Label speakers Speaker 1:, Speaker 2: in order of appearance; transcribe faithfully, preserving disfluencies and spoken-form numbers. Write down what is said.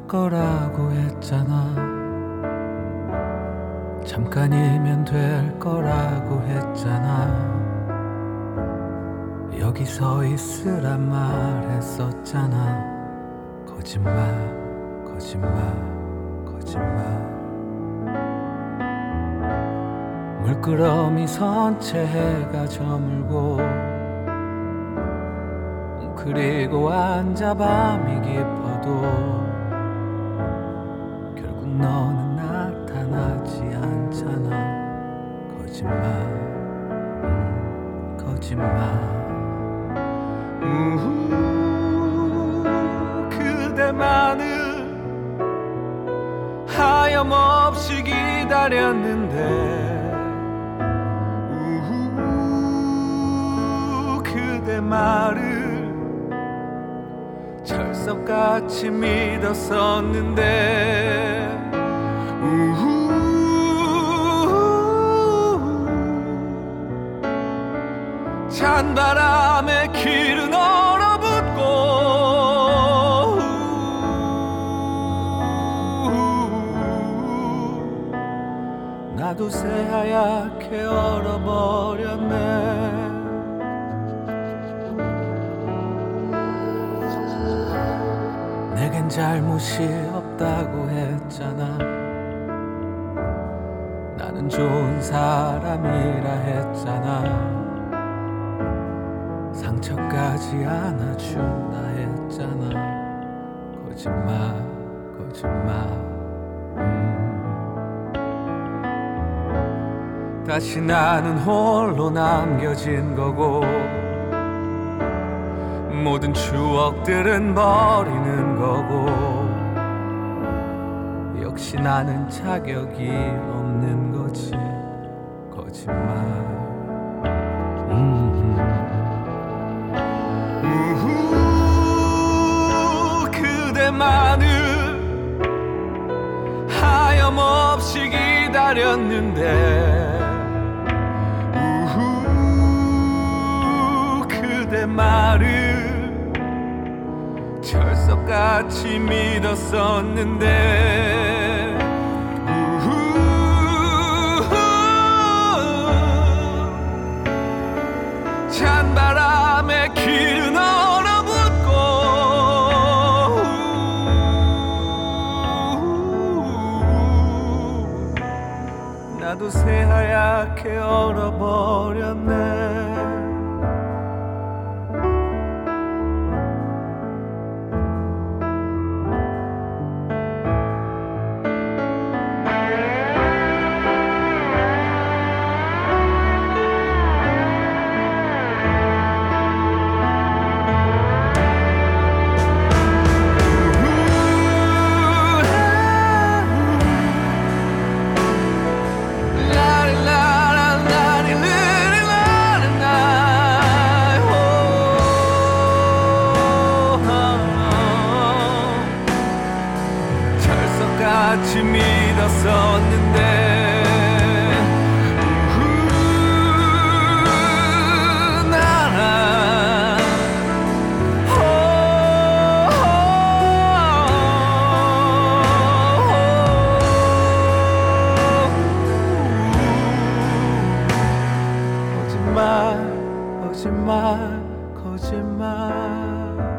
Speaker 1: 거라고 했잖아. 잠깐이면 될 거라고 했잖아. 여기 서 있으란 말했었잖아. 거짓말 거짓말 거짓말. 물끄러미 선체 해가 저물고 그리고 앉아 밤이 깊어도 결국 너는 나타나지 않잖아. 거짓말 음, 거짓말. 우후, 그대만을 하염없이 기다렸는데 우후, 그대 말을 철석같이 믿었었는데 우후, 찬바람에 길은 얼어붙고 나도 새하얗게 얼어버렸네. 내겐 잘못이 없다고 했잖아. 나는 좋은 사람이라 했잖아. 상처까지 안아준다 했잖아. 거짓말 거짓말. 음. 다시 나는 홀로 남겨진 거고 모든 추억들은 버리는 거고 역시 나는 자격이 없는 거지. 거짓말. 음. 우후, 그대만을 하염없이 기다렸는데 우후, 그대 말을 철석같이 믿었었는데 우후, 찬바람에 길은 얼어붙고 나도 새하얗게 얼어버렸네. 같이 믿었었는데 우후, 나란 호, 호, 호, 거짓말 거짓말 거짓말.